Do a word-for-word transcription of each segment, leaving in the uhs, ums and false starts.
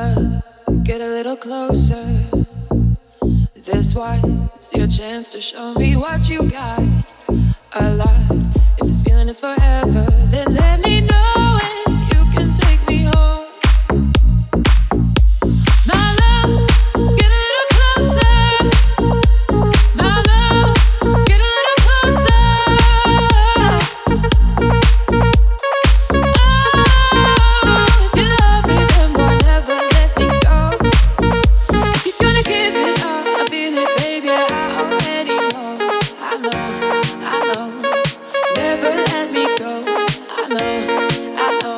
love, get a little closer. This was your chance to show me what you got. A lot. If this feeling is forever, then let me know it. You can take me home. My love, get a little closer. My love, get a little closer. Oh, if you love me, then boy, never let me go. If you're gonna give it up, I feel it, baby. I already know. I know, I know. Never let me go. I know, I know.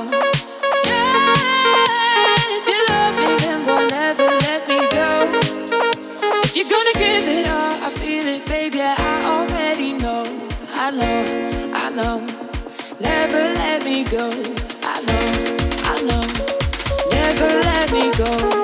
Yeah, if you love me, then boy, never let me go. If you're gonna give it all, I feel it, baby. I already know. I know, I know. Never let me go. I know, I know. Never let me go.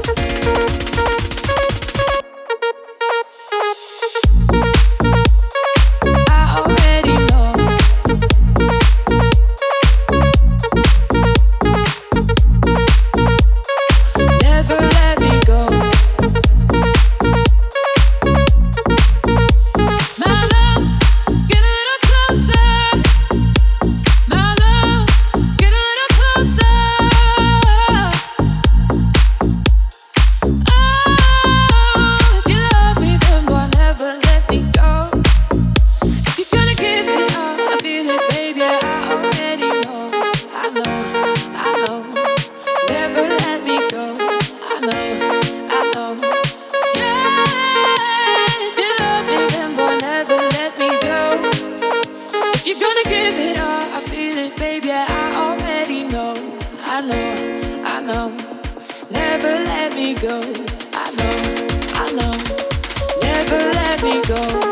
I know, I know, never let me go. I know, I know, never let me go.